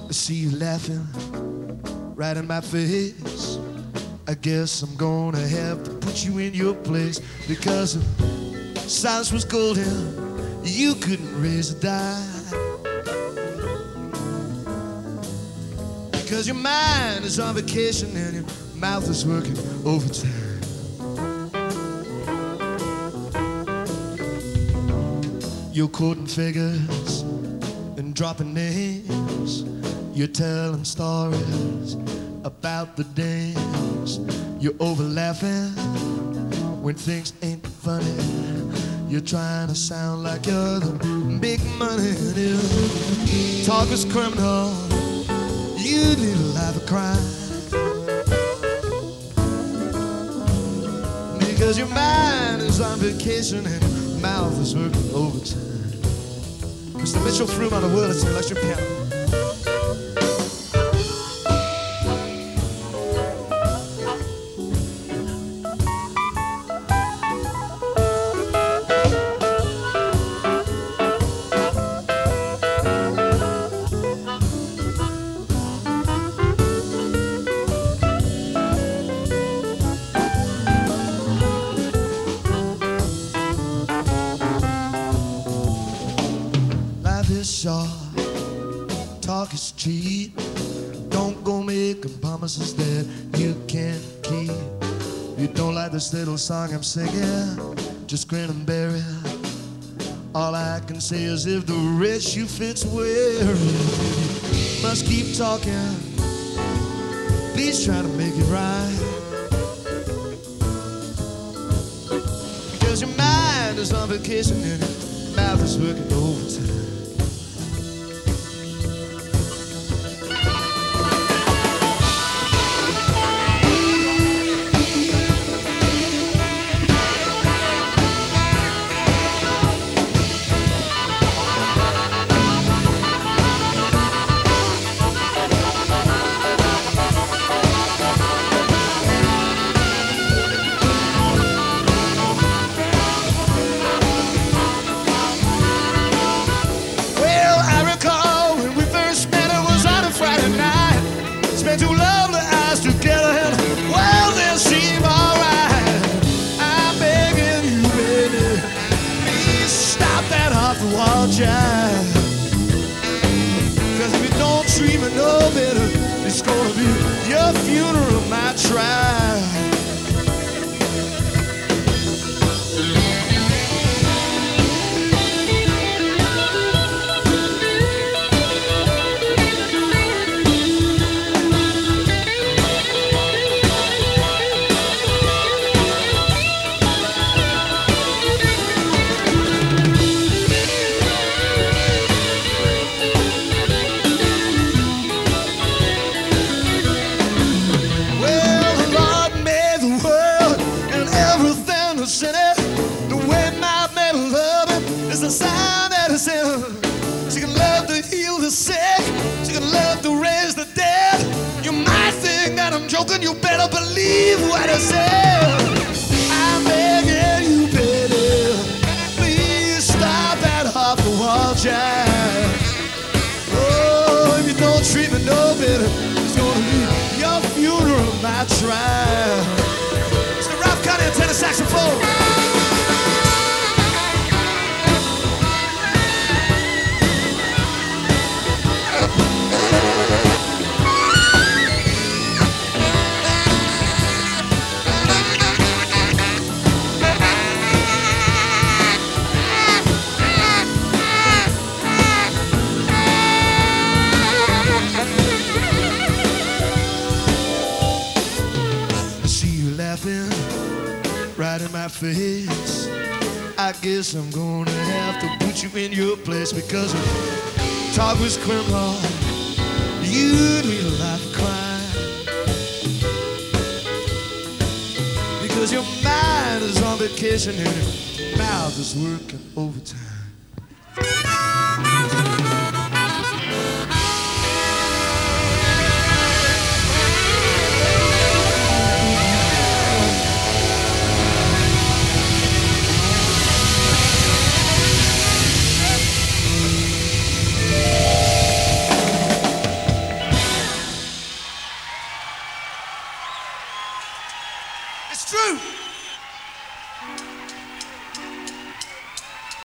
I see you laughing right in my face. I guess I'm gonna have to put you in your place, because the silence was golden, you couldn't raise a dime. Because your mind is on vacation and your mouth is working overtime. You're quoting figures and dropping names. You're telling stories about the days. You're over laughing when things ain't funny. You're trying to sound like you're the big money. Talk is criminal. You need a life of crime. Because your mind is on vacation and your mouth is working overtime. Mr. Mitchell threw him on the world. It's an electric piano. Short, talk is cheap. Don't go making promises that you can't keep. You don't like this little song I'm singing, just grin and bear it. All I can say is if the rest you fit's wearing, you must keep talking. Please try to make it right, because your mind is on vacation and your mouth is working overtime. Spent 2 lovely hours together and well, they seem alright. I'm begging you, baby, please stop that off-the-wall jive. Cause if you don't treat me no better, it's gonna be your funeral, my trial. Sign that is in. She can love to heal the sick. She can love to raise the dead. You might think that I'm joking. You better believe what I said. I'm begging you, baby, please stop that off-the-wall jive. Oh, if you don't treat me no better, it's gonna be your funeral, my trial. It's the Ralph Connie tenor saxophone. Right in my face, I guess I'm gonna have to put you in your place, because talk was criminal, you'd lead a life of crime. Because your mind is on vacation and your mouth is working overtime. That's true.